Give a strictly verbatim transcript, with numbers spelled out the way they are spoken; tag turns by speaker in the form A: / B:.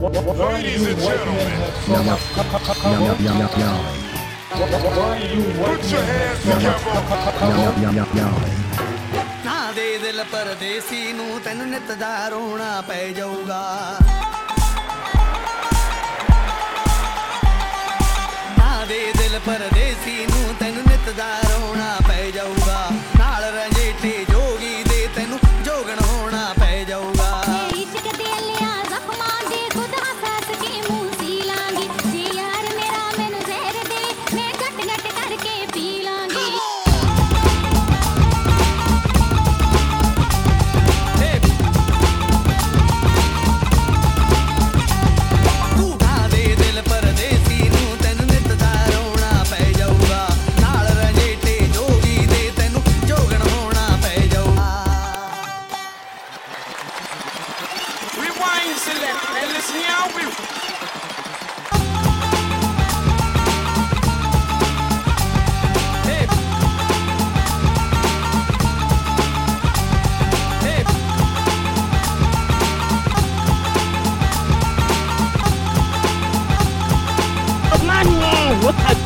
A: Ladies and gentlemen,
B: Yum, yum, yum, yum, yum, yum.
A: put your hands together.
B: Yum, yum, yum, yum.
C: ਨਾ ਦੇ ਦਿਲ ਪਰਦੇਸੀ ਨੂੰ ਤੈਨੂੰ ਨਿਤ ਦਾ ਰੋਣਾ ਪੈ ਜਾਊਗਾ ਨਾ ਦੇ ਦਿਲ ਪਰਦੇਸੀ ਨੂੰ ਤੈਨੂੰ ਨਿਤ ਦਾ ਰੋਣਾ ਪੈ ਜਾਊਗਾ ਨਾਲ ਰੰਜੀਠੇ ਜੋਗੀ ਦੇ ਤੈਨੂੰ ਜੋਗਣ ਹੋਣਾ ਪੈ ਜਾਊਗਾ
A: Select and listen here, we
D: What